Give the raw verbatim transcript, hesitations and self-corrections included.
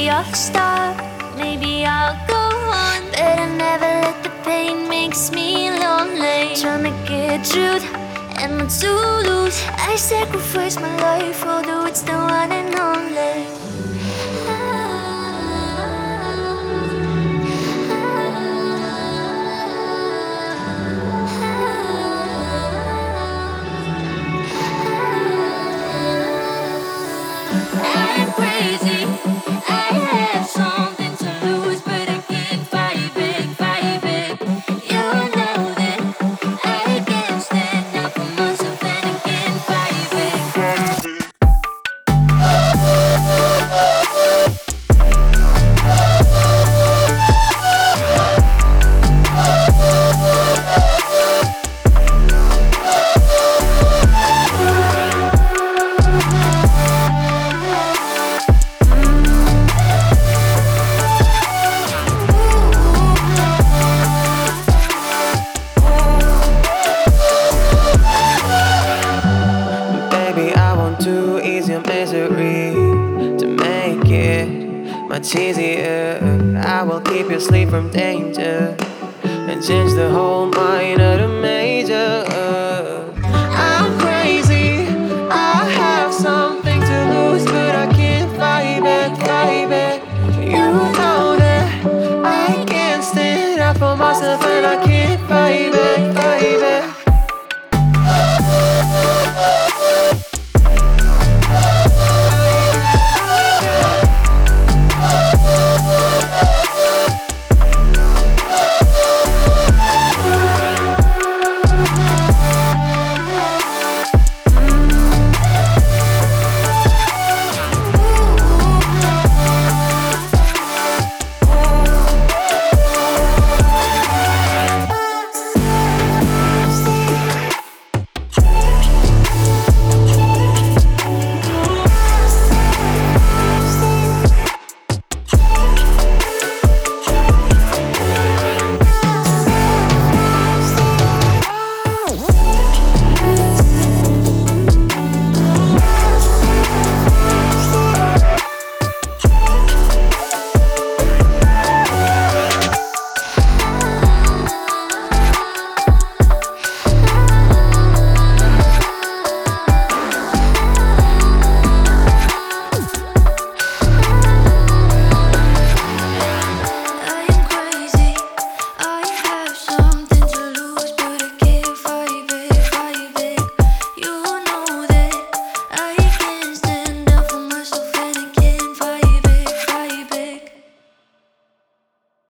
maybe I'll stop, maybe I'll go on. Better never let the pain makes me lonely. Trying to get truth and not to lose. I sacrifice my life, although it's the one and only. I'm crazy. I have something to lose, but I can't fight back, fight back. You know that I can't stand up for myself and I can't fight back. Baby, I won't do easy your misery to make it much easier. I will keep you asleep from danger and change the whole minor to major. I'm crazy, I have something to lose, but I can't fight back, fight back. You know that I can't stand up for myself and I can't fight back.